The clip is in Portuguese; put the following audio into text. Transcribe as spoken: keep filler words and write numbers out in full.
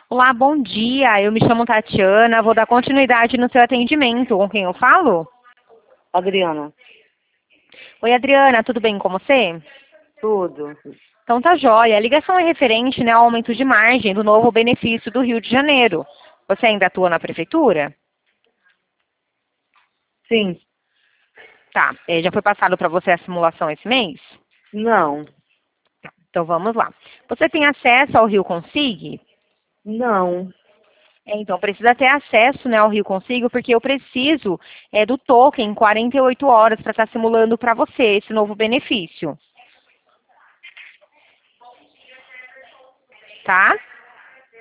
Olá, bom dia. Eu me chamo Tatiana, vou dar continuidade no seu atendimento. Com quem eu falo? Adriana, Oi, Adriana, tudo bem com você? tudo. Então tá jóia. A ligação é referente, né, ao aumento de margem do novo benefício do Rio de Janeiro. Você ainda atua na prefeitura? Sim, Tá. Eh, já foi passado para você a simulação esse mês? não, Então vamos lá. Você tem acesso ao Rio Consig? não. É, então, precisa ter acesso, né, ao Rio Consigo, porque eu preciso é, do token quarenta e oito horas para estar simulando para você esse novo benefício. Tá?